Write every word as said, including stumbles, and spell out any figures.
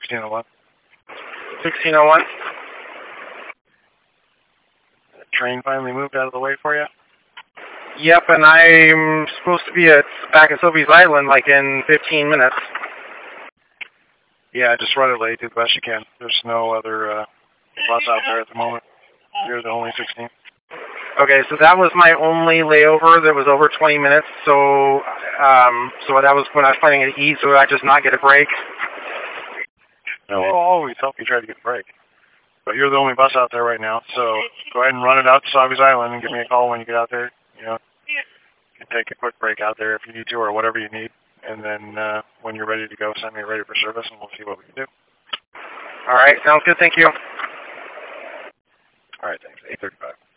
sixteen oh one. sixteen oh one. The train finally moved out of the way for you? Yep, and I'm supposed to be at back at Sophie's Island like in fifteen minutes. Yeah, just run it late, do the best you can. There's no other uh, bus out there at the moment. You're the only sixteen. Okay, so that was my only layover. That was over twenty minutes. So, um, so that was when I was planning to eat. So I just not get a break. No, I'll always help you try to get a break. But you're the only bus out there right now, so go ahead and run it out to Sophie's Island and give me a call when you get out there. You know, you can take a quick break out there if you need to, or whatever you need. And then uh, when you're ready to go, send me ready for service, and we'll see what we can do. All right, sounds good. Thank you. All right, thanks. eight thirty-five.